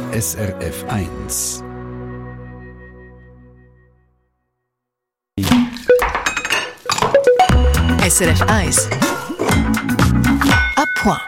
SRF 1. SRF 1. À point.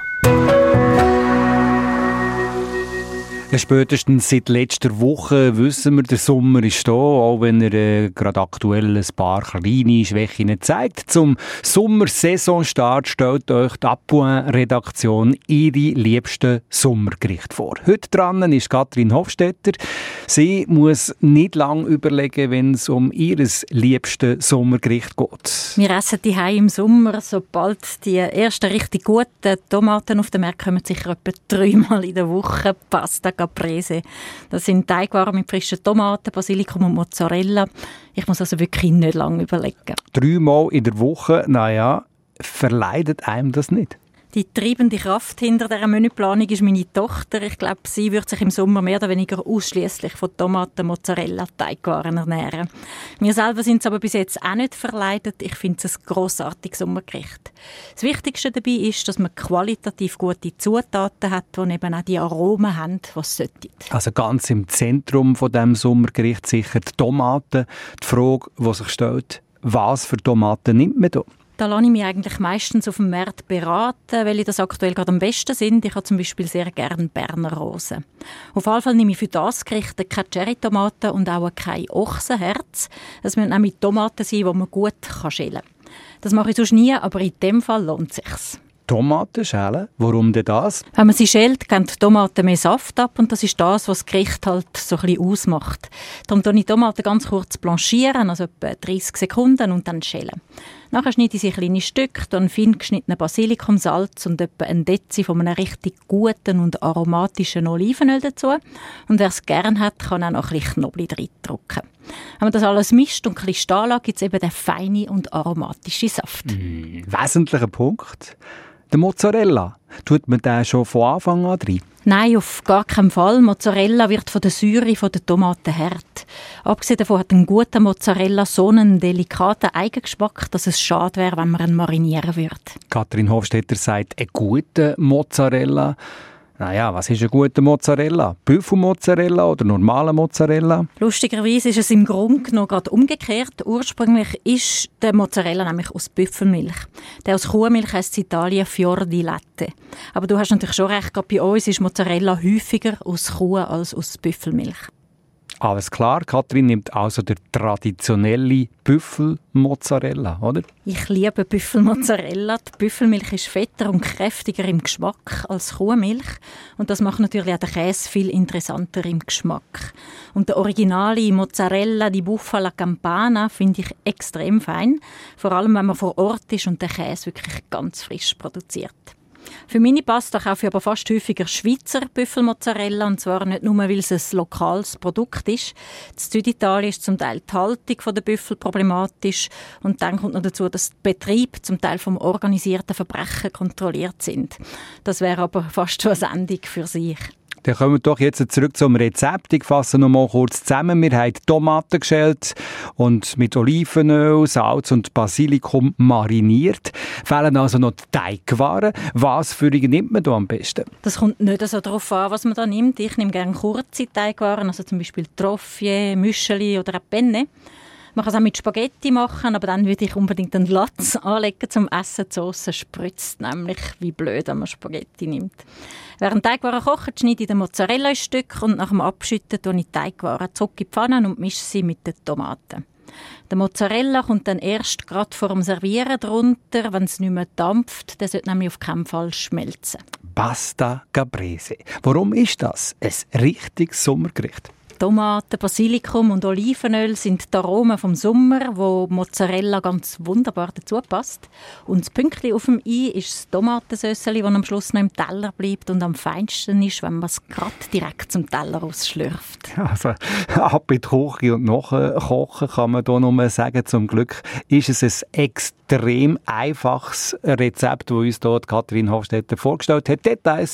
Ja, spätestens seit letzter Woche wissen wir, der Sommer ist da, auch wenn er gerade aktuell ein paar kleine Schwächen zeigt. Zum Sommersaisonstart stellt euch die Appoint-Redaktion ihre liebsten Sommergerichte vor. Heute dran ist Katrin Hofstetter. Sie muss nicht lange überlegen, wenn es um ihr liebstes Sommergericht geht. Wir essen die im Sommer, sobald die ersten richtig guten Tomaten auf den Markt kommen, sicher etwa 3-mal in der Woche. Pasta Caprese. Das sind Teigwaren mit frischen Tomaten, Basilikum und Mozzarella. Ich muss also wirklich nicht lange überlegen. 3-mal in der Woche, naja, verleidet einem das nicht? Die treibende Kraft hinter dieser Menüplanung ist meine Tochter. Ich glaube, sie wird sich im Sommer mehr oder weniger ausschließlich von Tomaten, Mozzarella, Teigwaren ernähren. Wir selber sind es aber bis jetzt auch nicht verleidet. Ich finde es ein grossartiges Sommergericht. Das Wichtigste dabei ist, dass man qualitativ gute Zutaten hat, die eben auch die Aromen haben, die es sollten. Also ganz im Zentrum von diesem Sommergericht sicher die Tomaten. Die Frage, die sich stellt, was für Tomaten nimmt man da? Da lasse ich mich eigentlich meistens auf dem Markt beraten, weil das aktuell gerade am besten sind. Ich habe zum Beispiel sehr gerne Berner Rosen. Auf jeden Fall nehme ich für das Gericht keine Cherrytomaten und auch kein Ochsenherz. Es müssen nämlich Tomaten sein, die man gut schälen kann. Das mache ich sonst nie, aber in dem Fall lohnt es sich. Tomaten schälen? Warum denn das? Wenn man sie schält, geben die Tomaten mehr Saft ab und das ist das, was das Gericht halt so ein bisschen ausmacht. Darum tue ich die Tomaten ganz kurz blanchieren, also etwa 30 Sekunden und dann schälen. Nachher schneide ich sie in kleine Stücke, dann fein geschnittenen Basilikumsalz und etwa ein Dezi von einem richtig guten und aromatischen Olivenöl dazu. Und wer es gerne hat, kann auch noch ein bisschen Knoblauch reindrücken. Wenn man das alles mischt und ein bisschen stehen lässt, gibt es eben den feinen und aromatischen Saft. Wesentlicher Punkt. Der Mozzarella, tut man den schon von Anfang an rein? Nein, auf gar keinen Fall. Mozzarella wird von der Säure der Tomaten hart. Abgesehen davon hat ein guter Mozzarella so einen delikaten Eigengeschmack, dass es schade wäre, wenn man ihn marinieren würde. Katrin Hofstetter sagt, ein guter Mozzarella. Naja, was ist ein guter Mozzarella? Büffelmozzarella oder normaler Mozzarella? Lustigerweise ist es im Grunde genommen gerade umgekehrt. Ursprünglich ist der Mozzarella nämlich aus Büffelmilch. Der aus Kuhmilch heisst in Italien Fior di Latte. Aber du hast natürlich schon recht, gerade bei uns ist Mozzarella häufiger aus Kuh als aus Büffelmilch. Alles klar, Katrin nimmt also der traditionelle Büffelmozzarella, oder? Ich liebe Büffelmozzarella. Die Büffelmilch ist fetter und kräftiger im Geschmack als Kuhmilch. Und das macht natürlich auch den Käse viel interessanter im Geschmack. Und der originale Mozzarella di Bufala Campana finde ich extrem fein. Vor allem, wenn man vor Ort ist und der Käse wirklich ganz frisch produziert. Für meine Pasta kaufe ich aber fast häufiger Schweizer Büffelmozzarella, und zwar nicht nur, weil es ein lokales Produkt ist. In Süditalien ist zum Teil die Haltung der Büffel problematisch und dann kommt noch dazu, dass die Betriebe zum Teil vom organisierten Verbrechen kontrolliert sind. Das wäre aber fast schon eine Sendung für sich. Dann kommen wir doch jetzt zurück zum Rezept. Ich fasse noch mal kurz zusammen. Wir haben Tomaten geschält und mit Olivenöl, Salz und Basilikum mariniert. Fehlen also noch die Teigwaren. Was für die nimmt man da am besten? Das kommt nicht so darauf an, was man da nimmt. Ich nehme gerne kurze Teigwaren, also zum Beispiel Trofie, Müscheli oder auch Penne. Man kann es auch mit Spaghetti machen, aber dann würde ich unbedingt einen Latz anlegen zum Essen. Die Sauce spritzt nämlich wie blöd, wenn man Spaghetti nimmt. Während Teigwaren kochen, schneide ich den Mozzarella in Stücke und nach dem Abschütten tue ich die Teigwaren zurück in die Pfanne und mische sie mit den Tomaten. Der Mozzarella kommt dann erst gerade vor dem Servieren drunter, wenn es nicht mehr dampft. Der sollte nämlich auf keinen Fall schmelzen. Pasta Caprese. Warum ist das ein richtiges Sommergericht? Tomaten, Basilikum und Olivenöl sind die Aromen vom Sommer, wo Mozzarella ganz wunderbar dazu passt. Und das Pünktchen auf dem I ist das Tomatensösseli, das am Schluss noch im Teller bleibt und am feinsten ist, wenn man es gerade direkt zum Teller ausschlürft. Also ab in die Küche und nachkochen kann man hier nur sagen, zum Glück ist es ein extrem einfaches Rezept, das uns dort Katrin Hofstetter vorgestellt hat. Details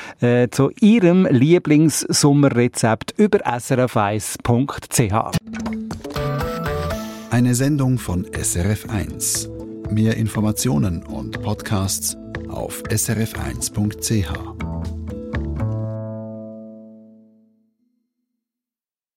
zu ihrem Lieblingssommerrezept über srf1.ch. Eine Sendung von SRF 1. Mehr Informationen und Podcasts auf srf1.ch.